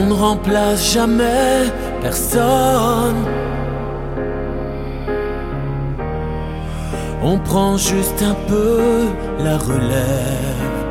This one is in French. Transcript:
On ne remplace jamais personne. On prend juste un peu la relève.